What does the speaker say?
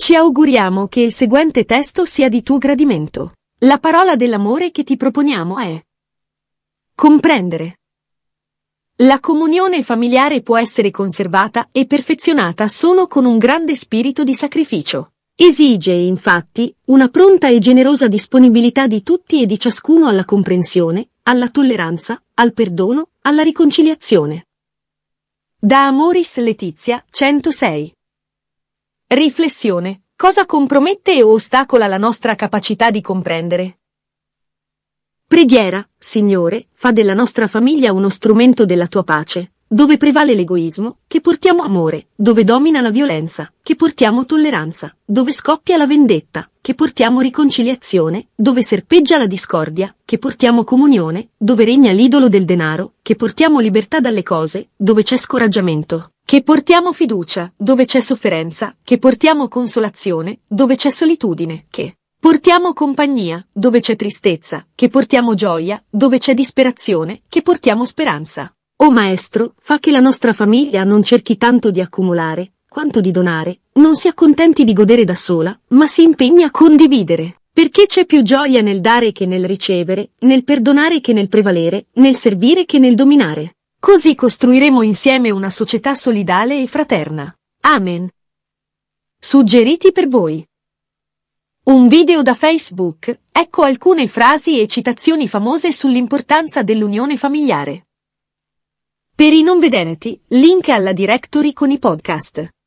Ci auguriamo che il seguente testo sia di tuo gradimento. La parola dell'amore che ti proponiamo è comprendere. La comunione familiare può essere conservata e perfezionata solo con un grande spirito di sacrificio. Esige, infatti, una pronta e generosa disponibilità di tutti e di ciascuno alla comprensione, alla tolleranza, al perdono, alla riconciliazione. Da Amoris Laetitia, 106. Riflessione. Cosa compromette o ostacola la nostra capacità di comprendere? Preghiera, Signore, fa della nostra famiglia uno strumento della tua pace, dove prevale l'egoismo, che portiamo amore, dove domina la violenza, che portiamo tolleranza, dove scoppia la vendetta, che portiamo riconciliazione, dove serpeggia la discordia, che portiamo comunione, dove regna l'idolo del denaro, che portiamo libertà dalle cose, dove c'è scoraggiamento, che portiamo fiducia, dove c'è sofferenza, che portiamo consolazione, dove c'è solitudine, che portiamo compagnia, dove c'è tristezza, che portiamo gioia, dove c'è disperazione, che portiamo speranza. O Maestro, fa che la nostra famiglia non cerchi tanto di accumulare, quanto di donare, non si accontenti di godere da sola, ma si impegni a condividere, perché c'è più gioia nel dare che nel ricevere, nel perdonare che nel prevalere, nel servire che nel dominare. Così costruiremo insieme una società solidale e fraterna. Amen. Suggeriti per voi. Un video da Facebook, ecco alcune frasi e citazioni famose sull'importanza dell'unione familiare. Per i non vedenti, link alla directory con i podcast.